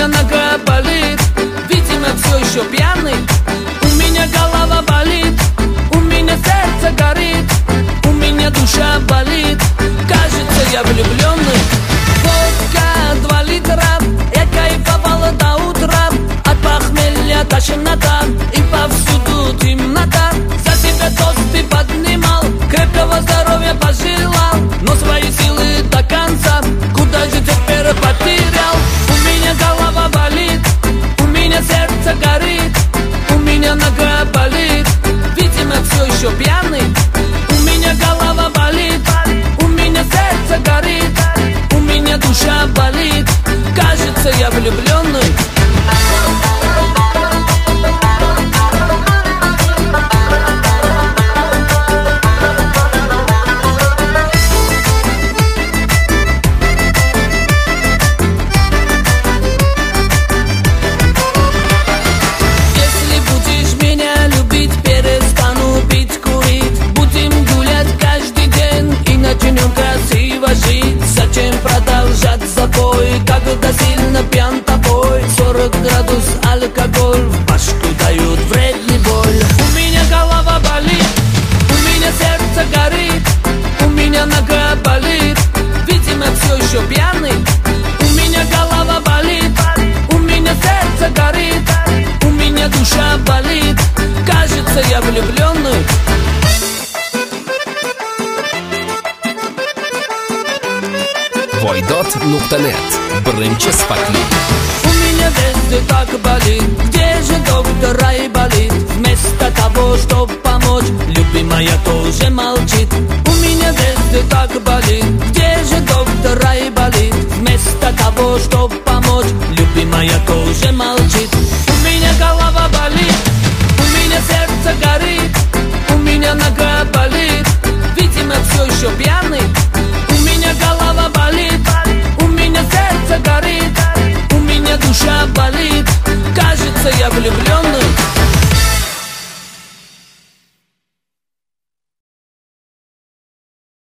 меня нога болит, видимо, все еще пьяный. У меня голова болит, у меня сердце горит, у меня душа болит, кажется, я влюбленный. Водка 2 литра, я кайфовала до утра, от похмелья тошнота и повсюду темнота. За себя тосты поднимал, крепкого здоровья пожелал, но свои силы до конца куда же теперь потерял? У меня голова болит, у меня сердце горит, у меня нога болит, видимо, все еще пьяный. У меня голова болит, у меня сердце горит, у меня душа болит, кажется, я влюбленный. Зачем продолжать забой, когда сильно пьян тобой? 40 градус алкоголь в башку дают вредный боль. У меня голова болит, у меня сердце горит, у меня нога болит, видимо, все еще пьяный. У меня голова болит, у меня сердце горит, у меня душа болит, кажется, я влюбленный. Voidot.net. Birinchi sifatli. У меня везде так болит, где же доктор Айболит? Вместо того, чтобы помочь, любимая тоже молчит. У меня везде так болит, где же доктор Айболит? Вместо того, чтобы помочь, любимая тоже молчит.